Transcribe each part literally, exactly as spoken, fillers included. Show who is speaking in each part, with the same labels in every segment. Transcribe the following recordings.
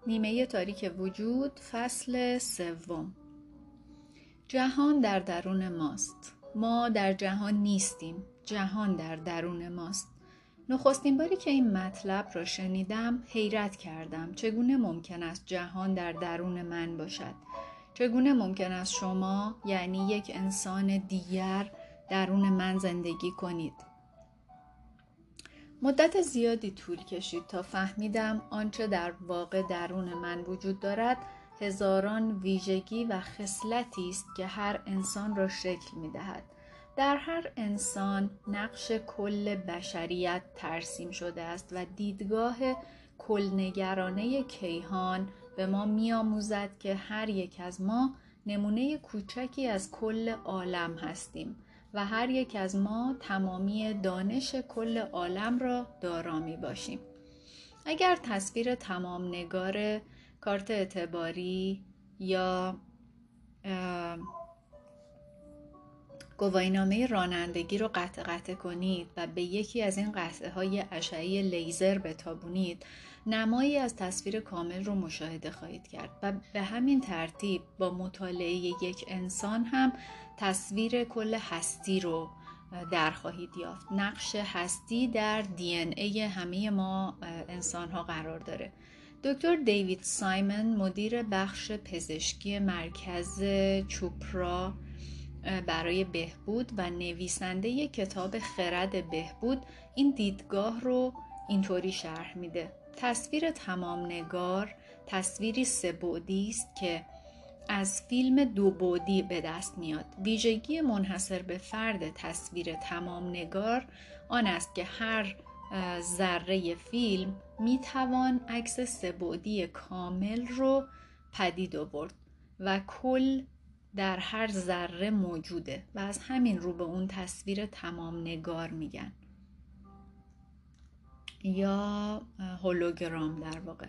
Speaker 1: نیمه تاریک وجود، فصل سوم. جهان در درون ماست. ما در جهان نیستیم. جهان در درون ماست. نخستین باری که این مطلب را شنیدم حیرت کردم. چگونه ممکن است جهان در درون من باشد؟ چگونه ممکن است شما، یعنی یک انسان دیگر، درون من زندگی کنید؟ مدت زیادی طول کشید تا فهمیدم آنچه در واقع درون من وجود دارد هزاران ویژگی و خصلتی است که هر انسان را شکل می‌دهد. در هر انسان نقش کل بشریت ترسیم شده است و دیدگاه کلنگرانه کیهان به ما می‌آموزد که هر یک از ما نمونه کوچکی از کل عالم هستیم و هر یک از ما تمامی دانش کل عالم را دارا می باشیم. اگر تصویر تمام نگار کارت اعتباری یا گواهینامه رانندگی رو قطع قطع کنید و به یکی از این قطعه های اشعه لیزر بتابونید، نمایی از تصویر کامل رو مشاهده خواهید کرد و به همین ترتیب با مطالعه یک انسان هم تصویر کل هستی رو در خواهید یافت. نقش هستی در دی ان ای همه ما انسان ها قرار داره. دکتر دیوید سایمون، مدیر بخش پزشکی مرکز چوپرا برای بهبود و نویسنده کتاب خرد بهبود، این دیدگاه رو اینطوری شرح میده: تصویر تمام نگار تصویری سه بعدی است که از فیلم دو بعدی به دست میاد. ویژگی منحصر به فرد تصویر تمام نگار آن است که هر ذره فیلم میتوان عکس سه بعدی کامل رو پدید آورد و کل در هر ذره موجوده و از همین رو به اون تصویر تمام نگار میگن یا هولوگرام در واقع.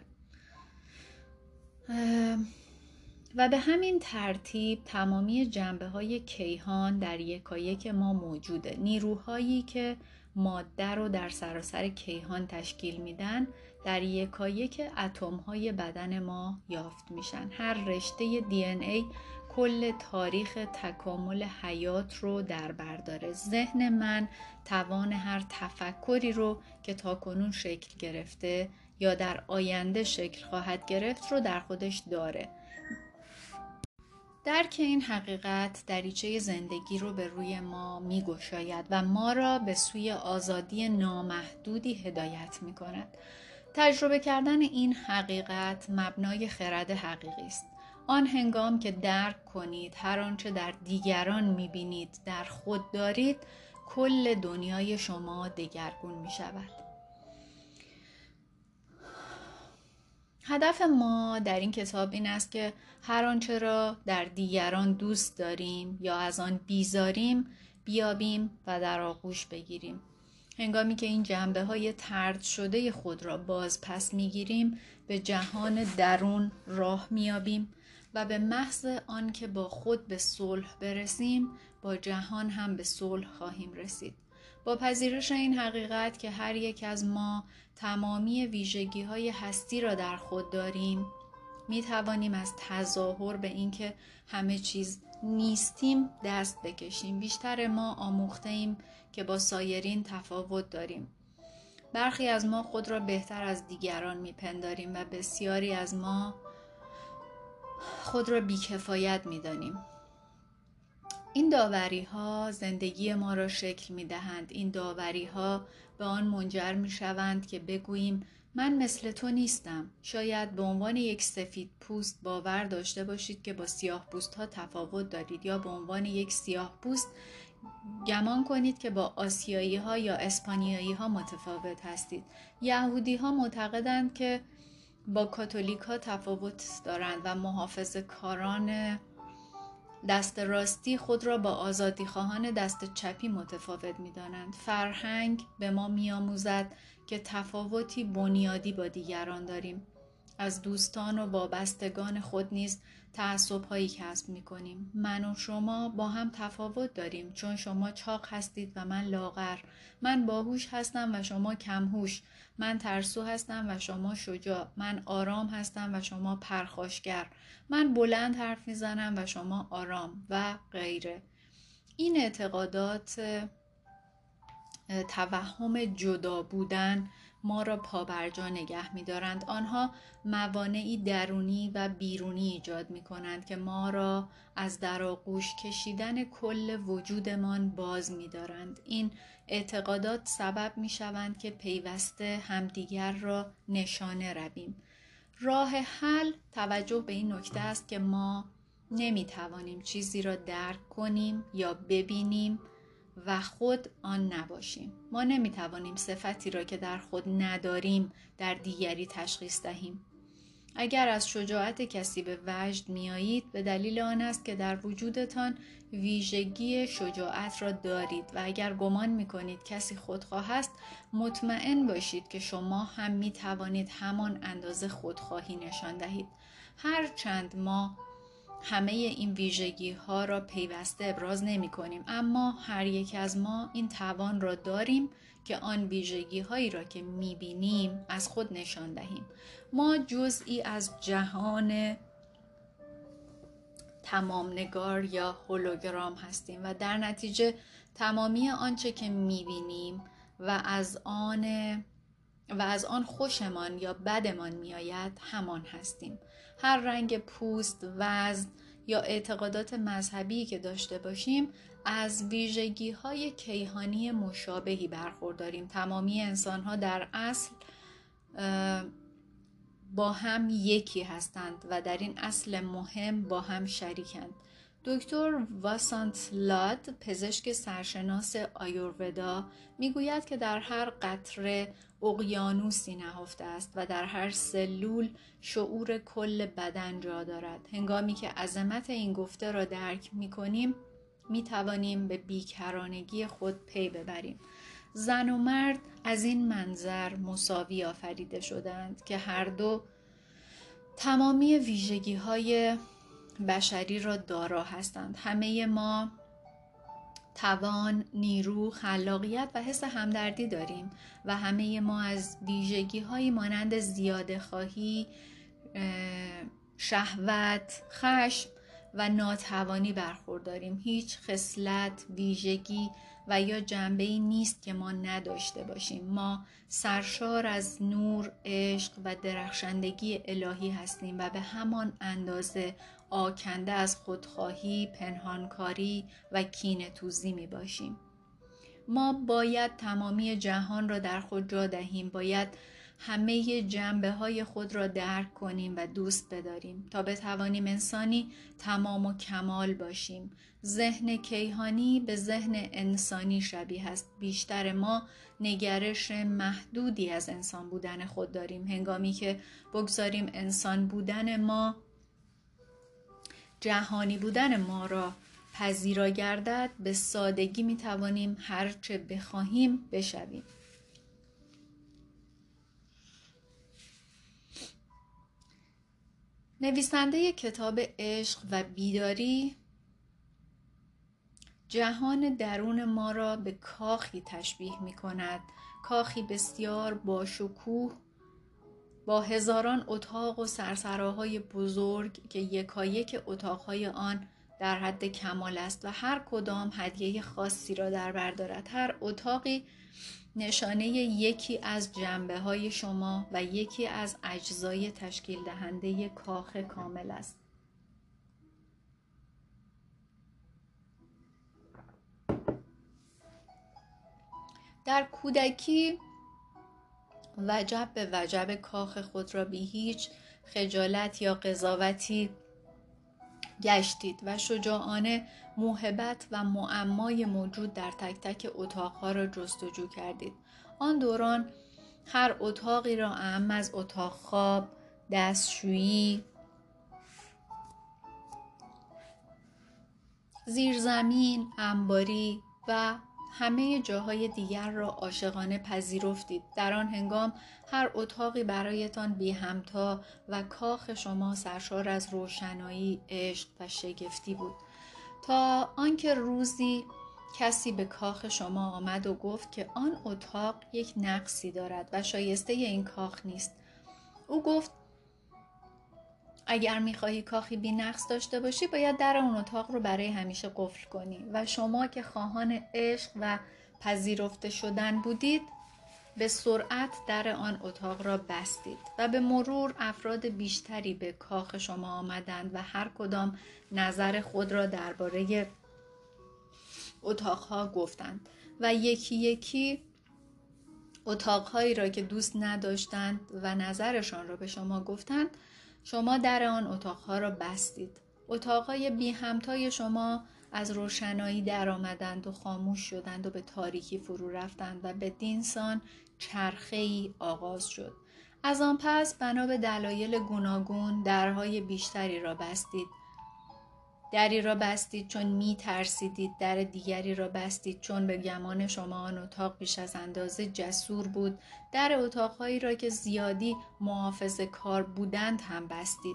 Speaker 1: و به همین ترتیب تمامی جنبه‌های کیهان در یکایک ما موجوده. نیروهایی که ماده رو در سراسر کیهان تشکیل میدن در یکایک اتم‌های بدن ما یافت میشن. هر رشته دی ان ای کل تاریخ تکامل حیات رو در بر داره. ذهن من توان هر تفکری رو که تاکنون شکل گرفته یا در آینده شکل خواهد گرفت رو در خودش داره. درک این حقیقت دریچه زندگی رو به روی ما می‌گشاید و ما را به سوی آزادی نامحدودی هدایت می‌کند. تجربه کردن این حقیقت مبنای خرد حقیقی است. آن هنگام که درک کنید هر آنچه در دیگران می‌بینید در خود دارید، کل دنیای شما دگرگون می‌شود. هدف ما در این کتاب این است که هر آنچه را در دیگران دوست داریم یا از آن بیزاریم بیابیم و در آغوش بگیریم. هنگامی که این جنبه‌های طرد شده خود را باز پس می‌گیریم، به جهان درون راه می‌یابیم و به محض آن که با خود به صلح برسیم، با جهان هم به صلح خواهیم رسید. با پذیرش این حقیقت که هر یک از ما تمامی ویژگی‌های هستی را در خود داریم، می توانیم از تظاهر به اینکه همه چیز نیستیم دست بکشیم. بیشتر ما آموخته ایم که با سایرین تفاوت داریم. برخی از ما خود را بهتر از دیگران میپنداریم و بسیاری از ما خود را بیکفایت میدانیم. این داوری ها زندگی ما را شکل می دهند. این داوری ها به آن منجر می شوند که بگوییم من مثل تو نیستم. شاید به عنوان یک سفید پوست باور داشته باشید که با سیاه پوست ها تفاوت دارید، یا به عنوان یک سیاه پوست گمان کنید که با آسیایی ها یا اسپانیایی ها متفاوت هستید. یهودی ها معتقدند که با کاتولیک ها تفاوت دارند و محافظه‌کاران دست راستی خود را با آزادی خواهان دست چپی متفاوت می دانند. فرهنگ به ما می آموزد که تفاوتی بنیادی با دیگران داریم. از دوستان و وابستگان خود نیز تعصب‌هایی کسب می‌کنیم. من و شما با هم تفاوت داریم، چون شما چاق هستید و من لاغر. من باهوش هستم و شما کمهوش. من ترسو هستم و شما شجاع. من آرام هستم و شما پرخاشگر. من بلند حرف میزنم و شما آرام و غیره. این اعتقادات توهم جدا بودن ما را پابرجا نگه می دارند. آنها موانعی درونی و بیرونی ایجاد می کنند که ما را از در آغوش کشیدن کل وجودمان باز می دارند. این اعتقادات سبب می شوند که پیوسته همدیگر را نشانه رویم. راه حل توجه به این نکته است که ما نمی توانیم چیزی را درک کنیم یا ببینیم و خود آن نباشیم. ما نمی توانیم صفتی را که در خود نداریم در دیگری تشخیص دهیم. اگر از شجاعت کسی به وجد می آیید، به دلیل آن است که در وجودتان ویژگی شجاعت را دارید و اگر گمان می کنید کسی خودخواه است، مطمئن باشید که شما هم می توانید همان اندازه خودخواهی نشان دهید. هرچند ما همه این ویژگی ها را پیوسته ابراز نمی کنیم، اما هر یک از ما این توان را داریم که آن ویژگی هایی را که می بینیم از خود نشان دهیم. ما جزئی از جهان تمام نگار یا هولوگرام هستیم و در نتیجه تمامی آنچه که می بینیم و از آن و از آن خوشمان یا بدمان می آید همان هستیم. هر رنگ پوست، وزن یا اعتقادات مذهبی که داشته باشیم از ویژگی های کیهانی مشابهی برخورداریم. تمامی انسان ها در اصل با هم یکی هستند و در این اصل مهم با هم شریکند. دکتر واسانت لاد، پزشک سرشناس آیورودا، میگوید که در هر قطره اقیانوسی نهفته است و در هر سلول شعور کل بدن جا دارد. هنگامی که عظمت این گفته را درک می‌کنیم، می‌توانیم به بیکرانگی خود پی ببریم. زن و مرد از این منظر مساوی آفریده شدند که هر دو تمامی ویژگی‌های بشری را دارا هستند. همه ما توان، نیرو، خلاقیت و حس همدردی داریم و همه ما از ویژگی‌هایی مانند زیاده‌خواهی، شهوت، خشم و ناتوانی برخورداریم. هیچ خصلت، ویژگی و یا جنبه‌ای نیست که ما نداشته باشیم. ما سرشار از نور، عشق و درخشندگی الهی هستیم و به همان اندازه آکنده از خودخواهی، پنهانکاری و کینه‌توزی می باشیم. ما باید تمامی جهان را در خود جا دهیم، باید همه جنبه های خود را درک کنیم و دوست بداریم تا بتوانیم انسانی تمام و کمال باشیم. ذهن کیهانی به ذهن انسانی شبیه است. بیشتر ما نگرش محدودی از انسان بودن خود داریم. هنگامی که بگذاریم انسان بودن ما جهانی بودن ما را پذیرا گردد، به سادگی می توانیم هرچه بخواهیم بشویم. نویسنده کتاب عشق و بیداری جهان درون ما را به کاخی تشبیه می کند. کاخی بسیار باشکوه با هزاران اتاق و سرسراهای بزرگ که یکایک اتاقهای آن در حد کمال است و هر کدام هدیه خاصی را در بر دارد. هر اتاقی نشانه یکی از جنبه‌های شما و یکی از اجزای تشکیل دهنده کاخ کامل است. در کودکی وجب به وجب کاخ خود را بی هیچ خجالت یا قضاوتی گشتید و شجاعانه موهبت و معمای موجود در تک تک اتاقها را جستجو کردید. آن دوران هر اتاقی را اعم از اتاق خواب، دستشویی، زیرزمین، انباری و همه جاهای دیگر را عاشقانه پذیرفتید. در آن هنگام هر اتاقی برایتان بی همتا و کاخ شما سرشار از روشنایی، عشق و شگفتی بود. تا آنکه روزی کسی به کاخ شما آمد و گفت که آن اتاق یک نقصی دارد و شایسته این کاخ نیست. او گفت اگر میخواهی کاخی بی نقص داشته باشی باید در اون اتاق رو برای همیشه قفل کنی. و شما که خواهان عشق و پذیرفته شدن بودید به سرعت در آن اتاق را بستید و به مرور افراد بیشتری به کاخ شما آمدند و هر کدام نظر خود را درباره اتاقها گفتند و یکی یکی اتاقهایی را که دوست نداشتند و نظرشان را به شما گفتند شما در آن اتاقها را بستید. اتاقهای بی همتای شما از روشنایی در آمدند و خاموش شدند و به تاریکی فرو رفتند و به دینسان چرخه‌ای آغاز شد. از آن پس بنا به دلایل گوناگون درهای بیشتری را بستید. دری را بستید چون می ترسیدید، در دیگری را بستید چون به گمان شما آن اتاق بیش از اندازه جسور بود، در اتاقهایی را که زیادی محافظه کار بودند هم بستید.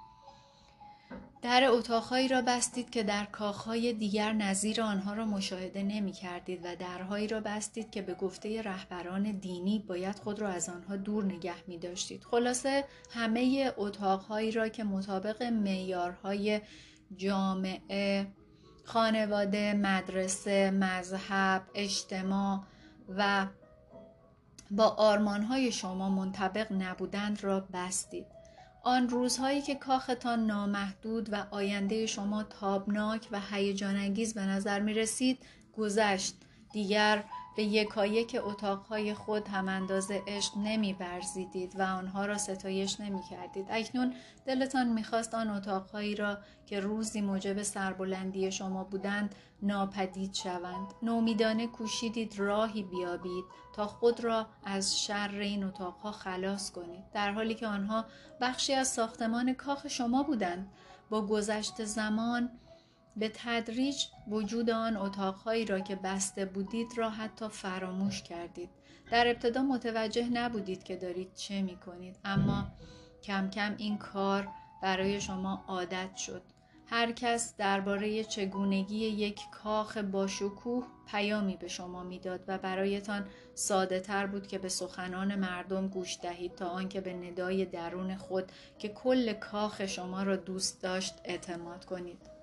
Speaker 1: در اتاقهایی را بستید که در کاخهای دیگر نظیر آنها را مشاهده نمی کردید و درهایی را بستید که به گفته رهبران دینی باید خود را از آنها دور نگه می داشتید. خلاصه همه اتاقهایی را که مطابق معیارهای جامعه، خانواده، مدرسه، مذهب، اجتماع و با آرمانهای شما منطبق نبودند را بستید. آن روزهایی که کاختان نامحدود و آینده شما تابناک و هیجان انگیز به نظر می رسید گذشت. دیگر به یکایک اتاقهای خود هم اندازه عشق نمی ورزیدید و آنها را ستایش نمی کردید. اکنون دلتان می خواست آن اتاقهایی را که روزی موجب سربلندی شما بودند ناپدید شوند. نومیدانه کوشیدید راهی بیابید تا خود را از شر این اتاقها خلاص کنید، در حالی که آنها بخشی از ساختمان کاخ شما بودند. با گذشت زمان به تدریج وجود آن اتاقهایی را که بسته بودید را حتی فراموش کردید. در ابتدا متوجه نبودید که دارید چه می کنید، اما کم کم این کار برای شما عادت شد. هر کس درباره چگونگی یک کاخ با شکوه پیامی به شما میداد و برایتان ساده تر بود که به سخنان مردم گوش دهید تا آنکه به ندای درون خود که کل کاخ شما را دوست داشت اعتماد کنید.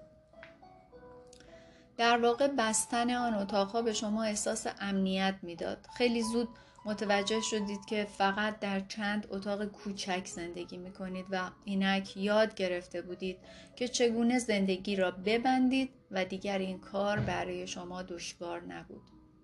Speaker 1: در واقع بستن آن اتاقها به شما احساس امنیت میداد. خیلی زود متوجه شدید که فقط در چند اتاق کوچک زندگی میکنید و اینک یاد گرفته بودید که چگونه زندگی را ببندید و دیگر این کار برای شما دشوار نبود.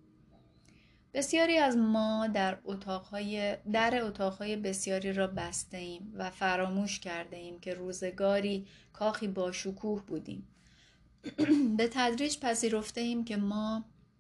Speaker 1: بسیاری از ما در اتاقهای در اتاقهای بسیاری را بسته ایم و فراموش کرده ایم که روزگاری کاخی با شکوه بودیم. به تدریج پذیرفته ایم که ما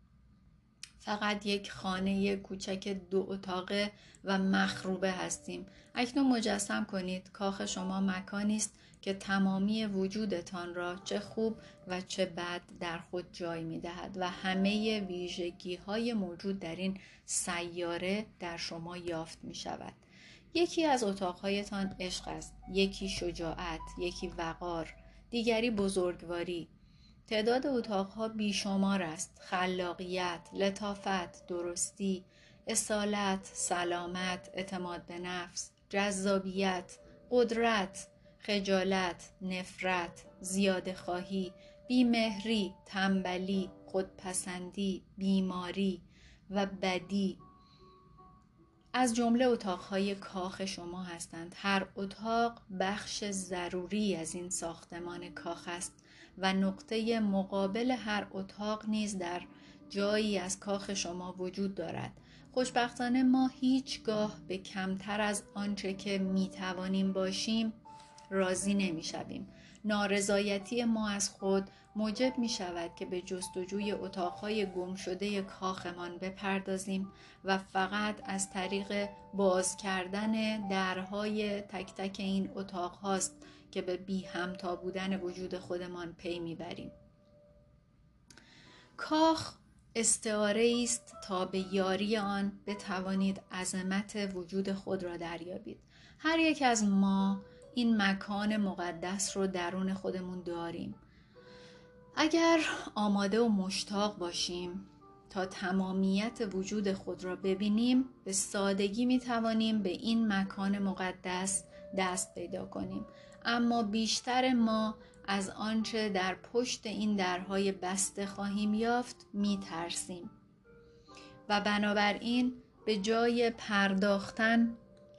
Speaker 1: فقط یک خانه کوچک دو اتاقه و مخروبه هستیم. اکنون مجسم کنید کاخ شما مکانی است که تمامی وجودتان را چه خوب و چه بد در خود جای می دهد و همه ویژگی های موجود در این سیاره در شما یافت می شود. یکی از اتاقهایتان عشق است، یکی شجاعت، یکی وقار، دیگری بزرگواری. تعداد اتاقها بیشمار است. خلاقیت، لطافت، درستی، اصالت، سلامت، اعتماد به نفس، جذابیت، قدرت، خجالت، نفرت، زیاده خواهی، بیمهری، تنبلی، خودپسندی، بیماری و بدی از جمله اتاقهای کاخ شما هستند. هر اتاق بخش ضروری از این ساختمان کاخ است و نقطه مقابل هر اتاق نیز در جایی از کاخ شما وجود دارد. خوشبختانه ما هیچگاه به کمتر از آنچه که میتوانیم باشیم راضی نمیشویم. نارضایتی ما از خود موجب می شود که به جستجوی اتاقهای گم شده کاخمان بپردازیم و فقط از طریق باز کردن درهای تک تک این اتاق هاست که به بی همتا بودن وجود خودمان پی میبریم. کاخ استعاره است تا به یاری آن بتوانید عظمت وجود خود را دریابید. هر یک از ما این مکان مقدس رو درون خودمون داریم. اگر آماده و مشتاق باشیم تا تمامیت وجود خود را ببینیم، به سادگی می توانیم به این مکان مقدس دست پیدا کنیم. اما بیشتر ما از آنچه در پشت این درهای بسته خواهیم یافت می ترسیم و بنابراین به جای پرداختن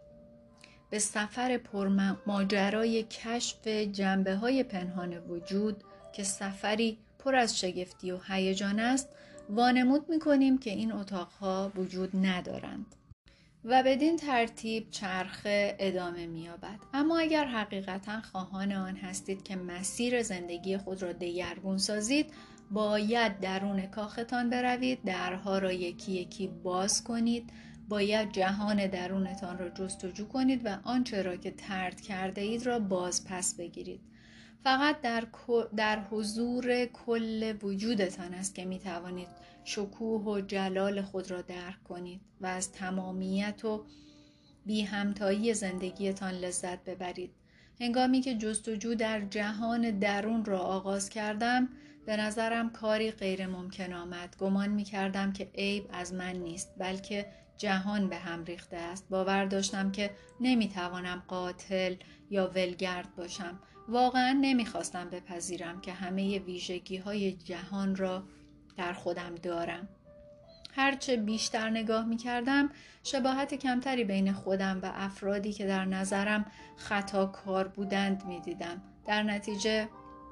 Speaker 1: به سفر پرماجرای کشف جنبه‌های پنهان وجود که سفری پر از شگفتی و هیجان است، وانمود می‌کنیم که این اتاق‌ها وجود ندارند و بدین ترتیب چرخه ادامه می‌یابد. اما اگر حقیقتاً خواهان آن هستید که مسیر زندگی خود را دگرگون سازید، باید درون کاختان بروید، درها را یکی یکی باز کنید، باید جهان درونتان را جستجو کنید و آنچه را که طرد کرده اید را باز پس بگیرید. فقط در, در حضور کل وجودتان است که می توانید شکوه و جلال خود را درک کنید و از تمامیت و بی همتایی زندگیتان لذت ببرید. هنگامی که جستجو در جهان درون را آغاز کردم، به نظرم کاری غیر ممکن آمد. گمان می کردم که عیب از من نیست، بلکه جهان به هم ریخته است. باور داشتم که نمی توانم قاتل یا ولگرد باشم. واقعا نمی خواستم بپذیرم که همه ویژگی های جهان را در خودم دارم. هرچه بیشتر نگاه می کردم، شباهت کمتری بین خودم و افرادی که در نظرم خطاکار بودند می دیدم. در نتیجه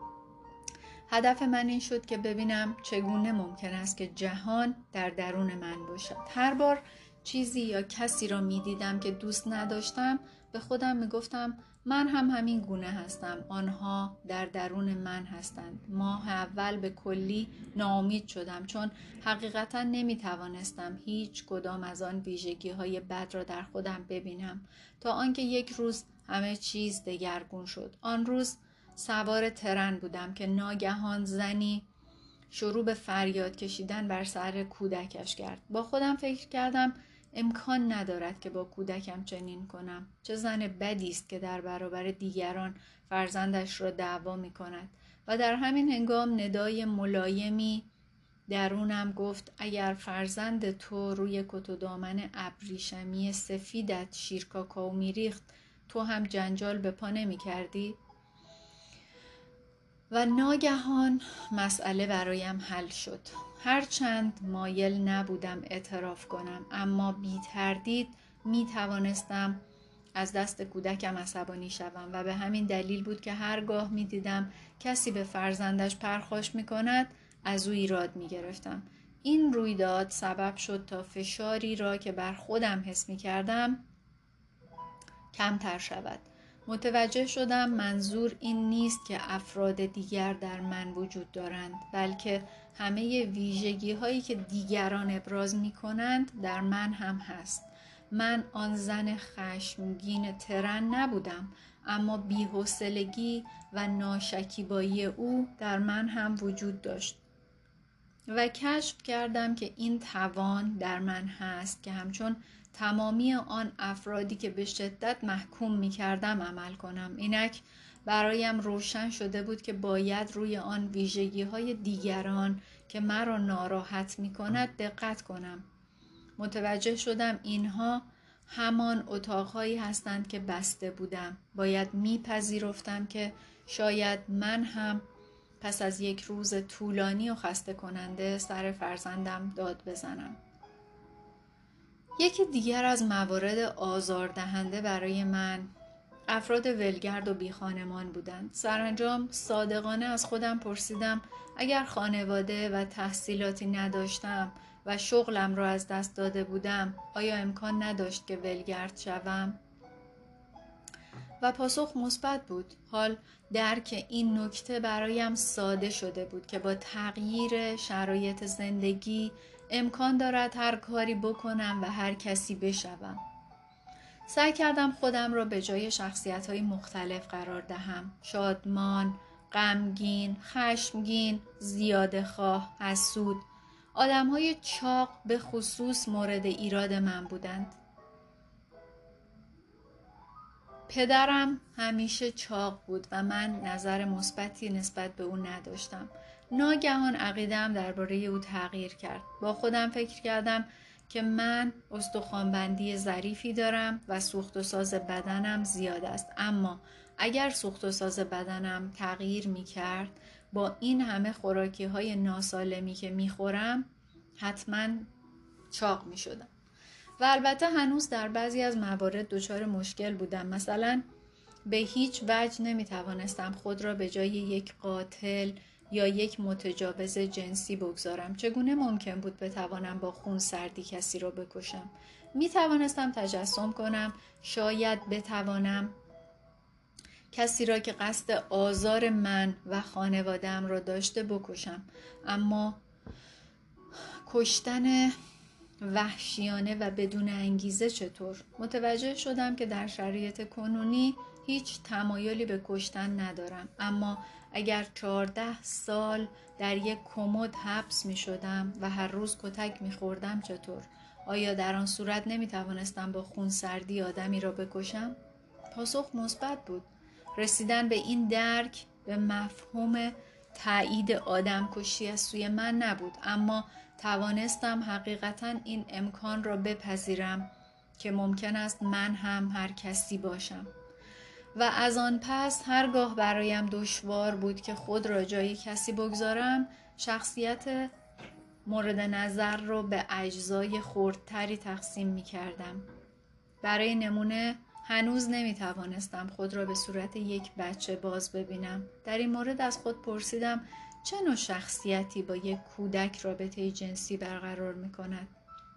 Speaker 1: هدف من این شد که ببینم چگونه ممکن است که جهان در درون من باشد. هر بار چیزی یا کسی را می دیدم که دوست نداشتم، به خودم می گفتم من هم همین گونه هستم، آنها در درون من هستند. ماه اول به کلی ناامید شدم، چون حقیقتا نمی توانستم هیچ کدام از آن ویژگی های بد را در خودم ببینم، تا آنکه یک روز همه چیز دگرگون شد. آن روز سوار ترن بودم که ناگهان زنی شروع به فریاد کشیدن بر سر کودکش کرد. با خودم فکر کردم امکان ندارد که با کودکم چنین کنم. چه زن بدی است که در برابر دیگران فرزندش را دعوا می کند. و در همین هنگام ندای ملایمی درونم گفت اگر فرزند تو روی کت و دامن ابریشمی سفیدت شیر کاکائو می ریخت، تو هم جنجال به پا نمی کردی؟ و ناگهان مسئله برایم حل شد. هرچند مایل نبودم اعتراف کنم، اما بی تردید می توانستم از دست کودکم عصبانی شوم و به همین دلیل بود که هرگاه می دیدم کسی به فرزندش پرخاش می کند، از او ایراد می گرفتم. این رویداد سبب شد تا فشاری را که بر خودم حس می کردم کمتر شود. متوجه شدم منظور این نیست که افراد دیگر در من وجود دارند، بلکه همه ویژگی هایی که دیگران ابراز می کنند در من هم هست. من آن زن خشمگین ترن نبودم، اما بی‌حوصلگی و ناشکیبایی او در من هم وجود داشت و کشف کردم که این توان در من هست که همچون تمامی آن افرادی که به شدت محکوم می کردم عمل کنم. اینک برایم روشن شده بود که باید روی آن ویژگی های دیگران که مرا ناراحت می کند دقت کنم. متوجه شدم اینها همان اتاقهایی هستند که بسته بودم. باید می پذیرفتم که شاید من هم پس از یک روز طولانی و خسته کننده سر فرزندم داد بزنم. یکی دیگر از موارد آزاردهنده برای من افراد ولگرد و بی خانمان بودند. سرانجام صادقانه از خودم پرسیدم اگر خانواده و تحصیلاتی نداشتم و شغلم را از دست داده بودم، آیا امکان نداشت که ولگرد شوم؟ و پاسخ مثبت بود. حال درک این نکته برایم ساده شده بود که با تغییر شرایط زندگی امکان دارد هر کاری بکنم و هر کسی بشوم. سعی کردم خودم را به جای شخصیت‌های مختلف قرار دهم: شادمان، غمگین، خشمگین، زیاده‌خواه، حسود. آدم‌های چاق به خصوص مورد ایراد من بودند. پدرم همیشه چاق بود و من نظر مثبتی نسبت به او نداشتم. ناگهان عقیده‌ام درباره او تغییر کرد. با خودم فکر کردم که من استخوان‌بندی ظریفی دارم و سوخت و ساز بدنم زیاد است، اما اگر سوخت و ساز بدنم تغییر می‌کرد با این همه خوراکی‌های ناسالمی که می‌خورم حتما چاق می‌شدم. و البته هنوز در بعضی از موارد دچار مشکل بودم. مثلا به هیچ وجه نمی‌توانستم خود را به جای یک قاتل یا یک متجاوز جنسی بگذارم. چگونه ممکن بود بتوانم با خون سردی کسی را بکشم؟ می توانستم تجسم کنم شاید بتوانم کسی را که قصد آزار من و خانواده‌ام را داشته بکشم، اما کشتن وحشیانه و بدون انگیزه چطور؟ متوجه شدم که در شرایط کنونی هیچ تمایلی به کشتن ندارم، اما اگر چهارده سال در یک کمد حبس می شدم و هر روز کتک می خوردم چطور؟ آیا در آن صورت نمی توانستم با خون سردی آدمی را بکشم؟ پاسخ مثبت بود. رسیدن به این درک به مفهوم تایید آدم کشی از سوی من نبود، اما توانستم حقیقتاً این امکان را بپذیرم که ممکن است من هم هر کسی باشم. و از آن پس هرگاه برایم دشوار بود که خود را جای کسی بگذارم، شخصیت مورد نظر را به اجزای خردتری تقسیم می کردم. برای نمونه هنوز نمی توانستم خود را به صورت یک بچه باز ببینم. در این مورد از خود پرسیدم چه نوع شخصیتی با یک کودک رابطه جنسی برقرار می کند؟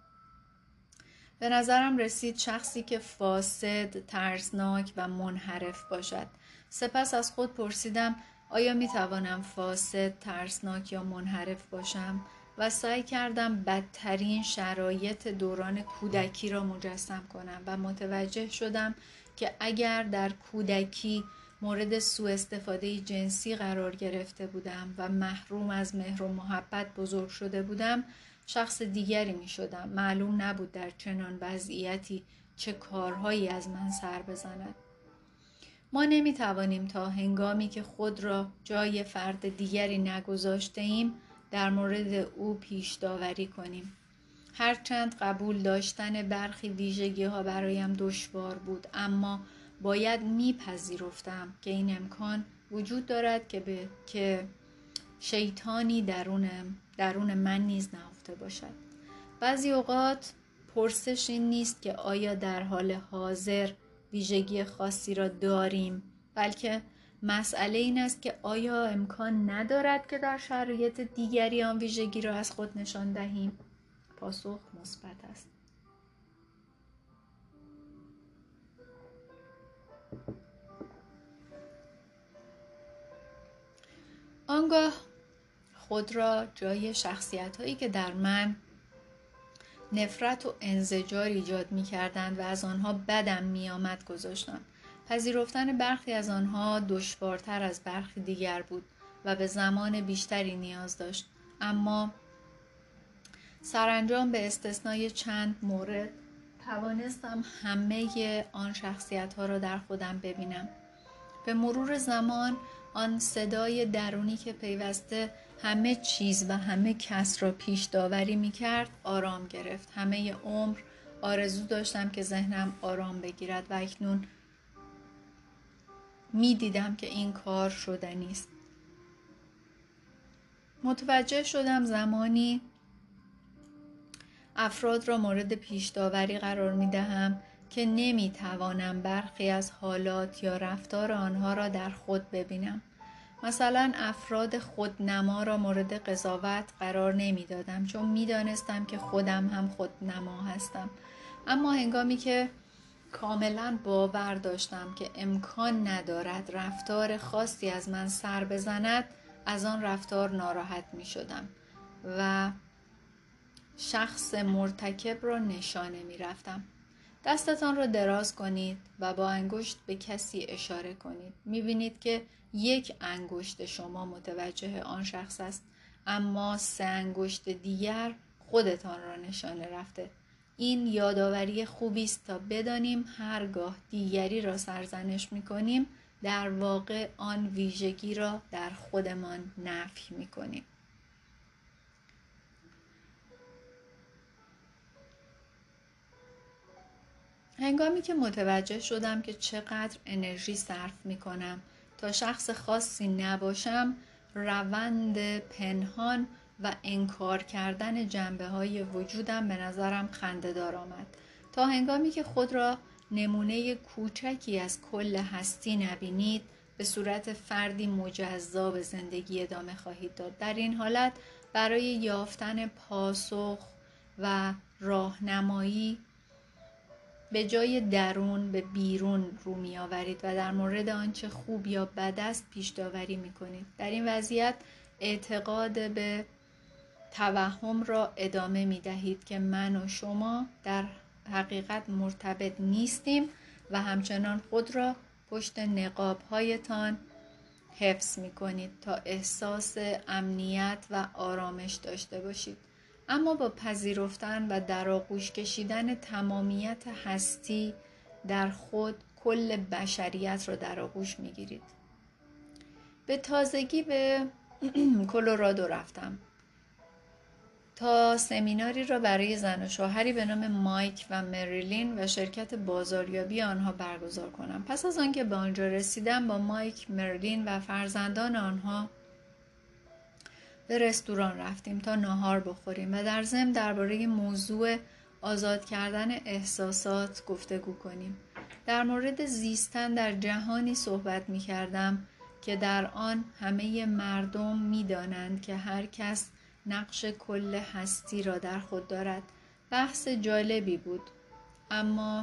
Speaker 1: به نظرم رسید شخصی که فاسد، ترسناک و منحرف باشد. سپس از خود پرسیدم آیا می توانم فاسد، ترسناک یا منحرف باشم؟ و سعی کردم بدترین شرایط دوران کودکی را مجسم کنم و متوجه شدم که اگر در کودکی مورد سوء استفاده جنسی قرار گرفته بودم و محروم از مهر و محبت بزرگ شده بودم، شخص دیگری می شدم. معلوم نبود در چنان وضعیتی چه کارهایی از من سر بزند. ما نمی توانیم تا هنگامی که خود را جای فرد دیگری نگذاشته ایم در مورد او پیش داوری کنیم. هرچند قبول داشتن برخی ویژگی ها برایم دشوار بود، اما باید میپذیرفتم که این امکان وجود دارد که به که شیطانی درون درون من نیز نهفته باشد. بعضی اوقات پرسش این نیست که آیا در حال حاضر ویژگی خاصی را داریم، بلکه مسئله این است که آیا امکان ندارد که در شرایط دیگری آن ویژگی را از خود نشان دهیم؟ پاسخ مثبت است. آنگاه خود را جای شخصیت‌هایی که در من نفرت و انزجار ایجاد می‌کردند و از آنها بدم می‌آمد گذاشتم. پذیرفتن برخی از آنها دشوارتر از برخی دیگر بود و به زمان بیشتری نیاز داشت، اما سرانجام به استثنای چند مورد توانستم همه آن شخصیت‌ها را در خودم ببینم. به مرور زمان آن صدای درونی که پیوسته همه چیز و همه کس را پیش داوری می کرد آرام گرفت. همه عمر آرزو داشتم که ذهنم آرام بگیرد و اکنون می دیدم که این کار شدنی است. متوجه شدم زمانی افراد را مورد پیش داوری قرار می دهم که نمی توانم برخی از حالات یا رفتار آنها را در خود ببینم. مثلا افراد خودنما را مورد قضاوت قرار نمی دادم چون می دانستم که خودم هم خودنما هستم، اما هنگامی که کاملا باور داشتم که امکان ندارد رفتار خاصی از من سر بزند، از آن رفتار ناراحت می شدم و شخص مرتکب را نشانه می رفتم. دستتان را دراز کنید و با انگشت به کسی اشاره کنید. می بینید که یک انگشت شما متوجه آن شخص است، اما سه انگشت دیگر خودتان را نشانه رفته. این یادآوری خوبی است تا بدانیم هرگاه دیگری را سرزنش می‌کنیم در واقع آن ویژگی را در خودمان نفی می‌کنیم. هنگامی که متوجه شدم که چقدر انرژی صرف می‌کنم تا شخص خاصی نباشم، روند پنهان و انکار کردن جنبه‌های وجودم به نظرم خنده‌دار آمد. تا هنگامی که خود را نمونه کوچکی از کل هستی نبینید، به صورت فردی مجزا به زندگی ادامه خواهید داد. در این حالت برای یافتن پاسخ و راهنمایی به جای درون به بیرون رو می آورید و در مورد آنچه خوب یا بد است پیش داوری می کنید. در این وضعیت اعتقاد به توهم را ادامه می دهید که من و شما در حقیقت مرتبط نیستیم و همچنان خود را پشت نقاب‌هایتان حفظ می کنید تا احساس امنیت و آرامش داشته باشید. اما با پذیرفتن و در آغوش کشیدن تمامیت هستی در خود کل بشریت را در آغوش می گیرید. به تازگی به کلرادو رفتم تا سمیناری را برای زن و شوهری به نام مایک و مریلین و شرکت بازاریابی آنها برگزار کنم. پس از آنکه به آنجا رسیدم با مایک، مریلین و فرزندان آنها به رستوران رفتیم تا ناهار بخوریم و در ضمن درباره موضوع آزاد کردن احساسات گفتگو کنیم. در مورد زیستن در جهانی صحبت می کردم که در آن همه مردم می دانند که هر کس نقش کل هستی را در خود دارد. بحث جالبی بود، اما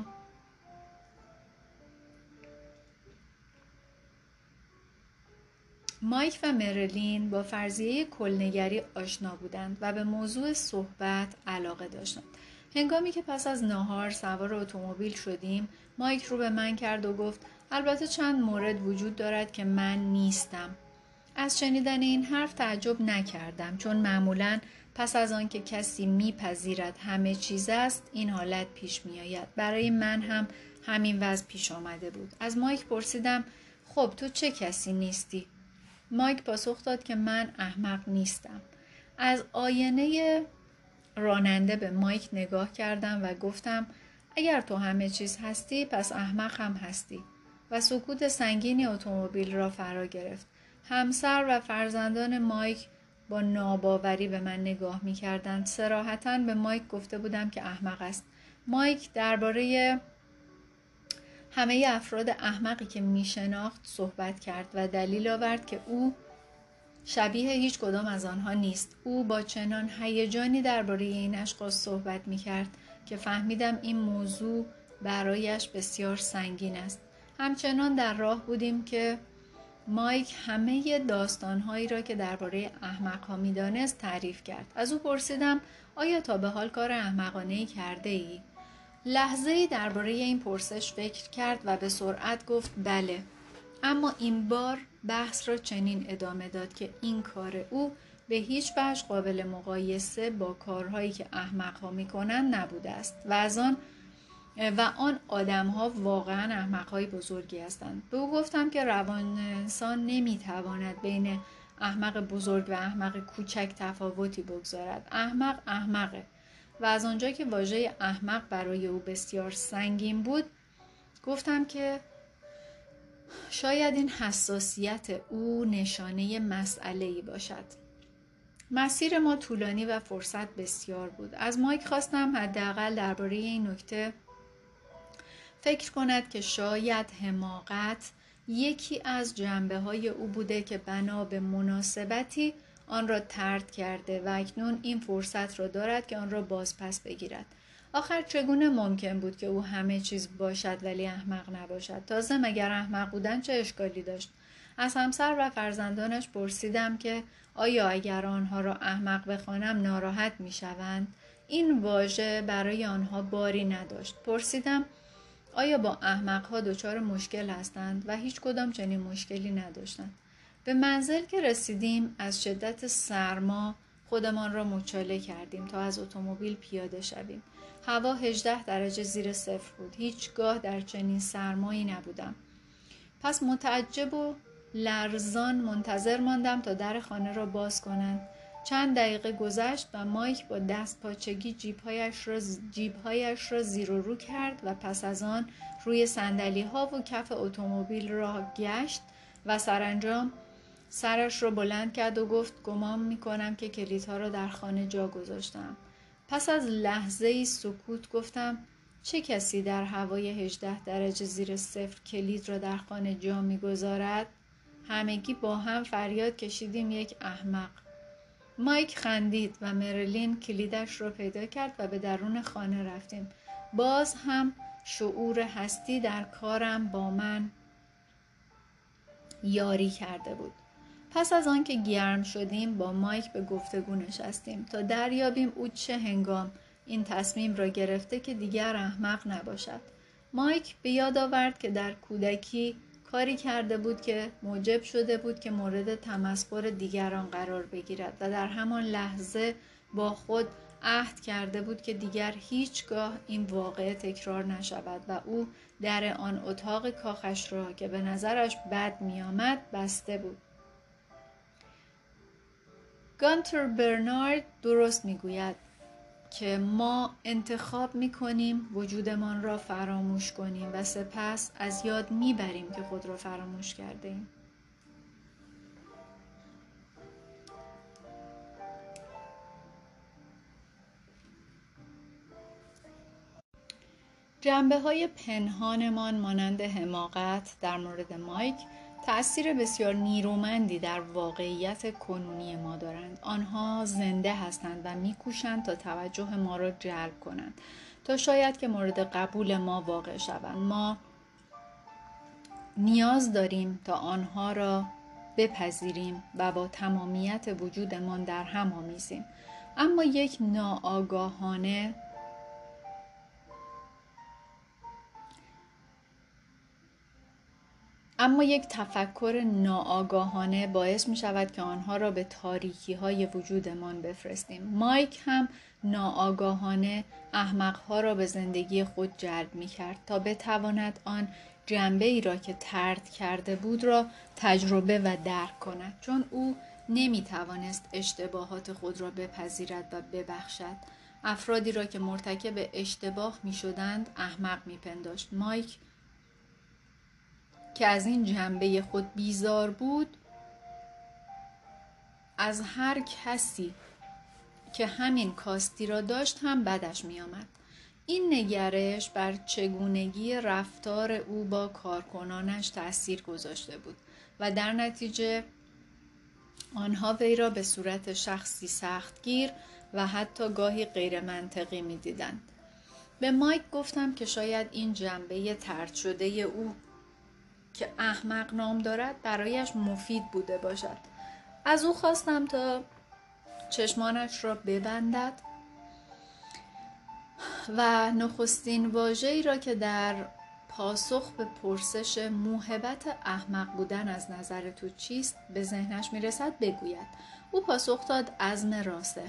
Speaker 1: مایک و مریلین با فرضیه کلنگری آشنا بودند و به موضوع صحبت علاقه داشتند. هنگامی که پس از ناهار سوار اتومبیل شدیم، مایک رو به من کرد و گفت البته چند مورد وجود دارد که من نیستم. از شنیدن این حرف تعجب نکردم، چون معمولاً پس از آن که کسی میپذیرد همه چیز است این حالت پیش میآید. برای من هم همین وضع پیش آمده بود. از مایک پرسیدم خب تو چه کسی نیستی؟ مایک پاسخ داد که من احمق نیستم. از آینه راننده به مایک نگاه کردم و گفتم اگر تو همه چیز هستی پس احمق هم هستی. و سکوت سنگینی اتومبیل را فرا گرفت. همسر و فرزندان مایک با ناباوری به من نگاه می کردند. صراحتاً به مایک گفته بودم که احمق است. مایک درباره همه افراد احمقی که می شناخت صحبت کرد و دلیل آورد که او شبیه هیچ کدام از آنها نیست. او با چنان هیجانی درباره این اشخاص صحبت می کرد که فهمیدم این موضوع برایش بسیار سنگین است. همچنان در راه بودیم که مایک همه داستانهایی را که درباره احمق‌ها می‌دانست تعریف کرد. از او پرسیدم آیا تا به حال کار احمقانه‌ای کرده ای؟ لحظه‌ای درباره این پرسش فکر کرد و به سرعت گفت بله. اما این بار بحث را چنین ادامه داد که این کار او به هیچ وجه قابل مقایسه با کارهایی که احمق‌ها می‌کنند نبوده است و از آن و آن آدم‌ها واقعاً احمق‌های بزرگی هستند. به او گفتم که روان انسان نمی‌تواند بین احمق بزرگ و احمق کوچک تفاوتی بگذارد. احمق احمقه. و از آنجا که واژه احمق برای او بسیار سنگین بود، گفتم که شاید این حساسیت او نشانه مسئله‌ای باشد. مسیر ما طولانی و فرصت بسیار بود. از مایک خواستم حداقل درباره این نکته فکر کند که شاید حماقت یکی از جنبه‌های او بوده که بنا به مناسبتی آن را طرد کرده و اکنون این فرصت را دارد که آن را باز پس بگیرد. آخر چگونه ممکن بود که او همه چیز باشد ولی احمق نباشد؟ تازه مگر احمق بودن چه اشکالی داشت؟ از همسر و فرزندانش پرسیدم که آیا اگر آنها را احمق بخوانم ناراحت می‌شوند؟ این واژه برای آنها باری نداشت. پرسیدم آیا با احمق‌ها دچار مشکل هستند و هیچ کدام چنین مشکلی نداشتند. به منزل که رسیدیم از شدت سرما خودمان را مچاله کردیم تا از اتومبیل پیاده شویم. هوا هجده درجه زیر صفر بود. هیچگاه در چنین سرمایی نبودم. پس متعجب و لرزان منتظر ماندم تا در خانه را باز کنند. چند دقیقه گذشت و مایک با دست پاچگی جیبهایش را, جیبهایش را زیر و رو کرد و پس از آن روی صندلی ها و کف اتومبیل را گشت و سرانجام سرش را بلند کرد و گفت گمان می‌کنم که کلیدها را در خانه جا گذاشتم. پس از لحظه‌ای سکوت گفتم چه کسی در هوای هجده درجه زیر صفر کلید را در خانه جا می‌گذارد؟ همگی با هم فریاد کشیدیم یک احمق. مایک خندید و مریلین کلیدش را پیدا کرد و به درون خانه رفتیم. باز هم شعور هستی در کارم با من یاری کرده بود. پس از آن که گرم شدیم با مایک به گفتگو نشستیم تا دریابیم او چه هنگام این تصمیم را گرفته که دیگر احمق نباشد. مایک به یاد آورد که در کودکی کاری کرده بود که موجب شده بود که مورد تمسخر دیگران قرار بگیرد و در همان لحظه با خود عهد کرده بود که دیگر هیچگاه این واقعه تکرار نشود و او در آن اتاق کاخش را که به نظرش بد می آمد بسته بود. گانتر برنارد درست می گوید که ما انتخاب می کنیم وجودمان را فراموش کنیم و سپس از یاد می بریم که خود را فراموش کرده ایم. جنبه های پنهانمان مانند حماقت در مورد مایک تأثیر بسیار نیرومندی در واقعیت کنونی ما دارند. آنها زنده هستند و می‌کوشند تا توجه ما را جلب کنند تا شاید که مورد قبول ما واقع شوند. ما نیاز داریم تا آنها را بپذیریم و با تمامیت وجودمان در هم آمیزیم. اما یک ناآگاهانه اما یک تفکر ناآگاهانه باعث می شود که آنها را به تاریکی های وجودمان بفرستیم. مایک هم ناآگاهانه احمقها را به زندگی خود جلب می کرد تا بتواند آن جنبه ای را که طرد کرده بود را تجربه و درک کند، چون او نمی توانست اشتباهات خود را بپذیرد و ببخشد. افرادی را که مرتکب اشتباه می شدند احمق می پنداشت. مایک که از این جنبه خود بیزار بود، از هر کسی که همین کاستی را داشت هم بدش می آمد. این نگرش بر چگونگی رفتار او با کارکنانش تأثیر گذاشته بود و در نتیجه آنها وی را به صورت شخصی سختگیر و حتی گاهی غیر منطقی می دیدند. به مایک گفتم که شاید این جنبه طرد شده او که احمق نام دارد برایش مفید بوده باشد. از او خواستم تا چشمانش را ببندد و نخستین واژه‌ای را که در پاسخ به پرسش موهبت احمق بودن از نظر تو چیست به ذهنش میرسد بگوید. او پاسخ داد عزم راسخ.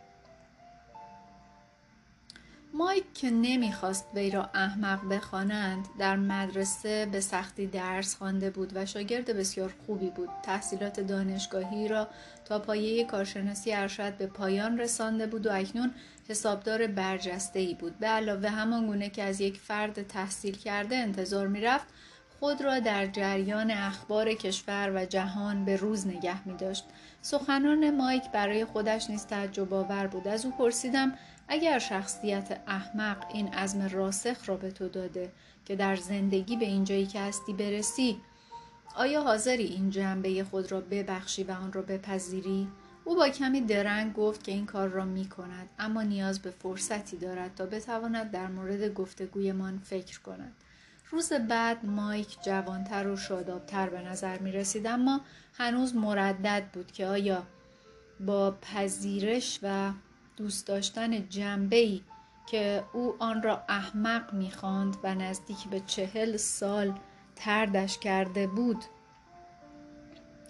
Speaker 1: مایک که نمیخواست وی را احمق بخوانند در مدرسه به سختی درس خوانده بود و شاگرد بسیار خوبی بود. تحصیلات دانشگاهی را تا پایه کارشناسی ارشد به پایان رسانده بود و اکنون حسابدار برجسته‌ای بود. به علاوه همان گونه که از یک فرد تحصیل کرده انتظار میرفت خود را در جریان اخبار کشور و جهان به روز نگه می داشت. سخنان مایک برای خودش نیز تعجب آور بود. از او پرسیدم اگر شخصیت احمق این عزم راسخ را به تو داده که در زندگی به اینجایی که هستی برسی، آیا حاضری این جنبه خود را ببخشی و آن را بپذیری؟ او با کمی درنگ گفت که این کار را می کند، اما نیاز به فرصتی دارد تا بتواند در مورد گفتگویمان فکر کند. روز بعد مایک جوانتر و شادابتر به نظر می رسید، اما هنوز مردد بود که آیا با پذیرش و دوست داشتن جنبه‌ای که او آن را احمق می خواند و نزدیک به چهل سال طردش کرده بود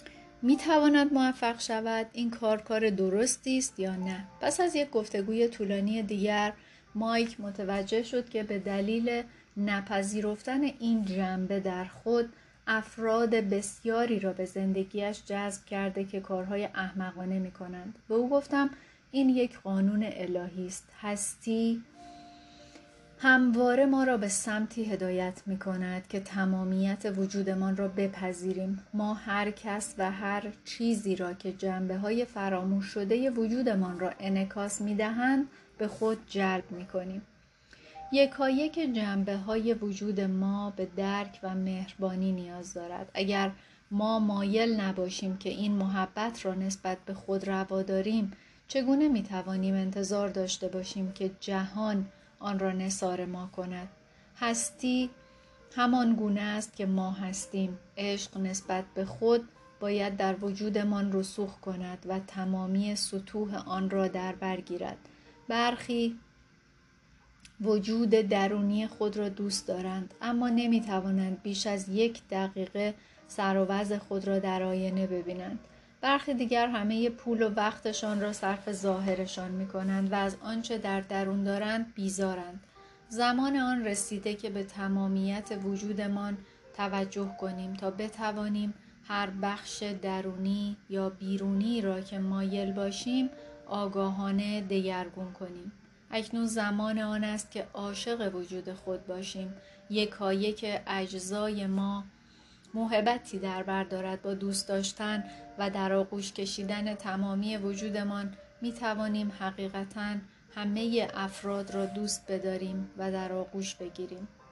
Speaker 1: میتواند موفق شود؟ این کار کار درستی است یا نه؟ پس از یک گفتگوی طولانی دیگر مایک متوجه شد که به دلیل نپذیرفتن این جنبه در خود افراد بسیاری را به زندگیش جذب کرده که کارهای احمقانه می کنند. به او گفتم این یک قانون الهی است. هستی همواره ما را به سمتی هدایت می کند که تمامیت وجودمان را بپذیریم. ما هر کس و هر چیزی را که جنبه های فراموش شده وجودمان را انعکاس می دهند به خود جلب می کنیم. یکایک جنبه های وجود ما به درک و مهربانی نیاز دارد. اگر ما مایل نباشیم که این محبت را نسبت به خود روا داریم، چگونه می توانیم انتظار داشته باشیم که جهان آن را نثار ما کند؟ هستی همان گونه است که ما هستیم. عشق نسبت به خود باید در وجودمان رسوخ کند و تمامی سطوح آن را در بر گیرد. برخی وجود درونی خود را دوست دارند اما نمی توانند بیش از یک دقیقه سر و وضع خود را در آینه ببینند. برخی دیگر همه پول و وقتشان را صرف ظاهرشان می کنند و از آنچه در درون دارند بیزارند. زمان آن رسیده که به تمامیت وجودمان توجه کنیم تا بتوانیم هر بخش درونی یا بیرونی را که مایل باشیم آگاهانه دگرگون کنیم. اکنون زمان آن است که عاشق وجود خود باشیم. یکایک اجزای ما موهبتی در بر دارد. با دوست داشتن و در آغوش کشیدن تمامی وجودمان می توانیم حقیقتاً همه افراد را دوست بداریم و در آغوش بگیریم.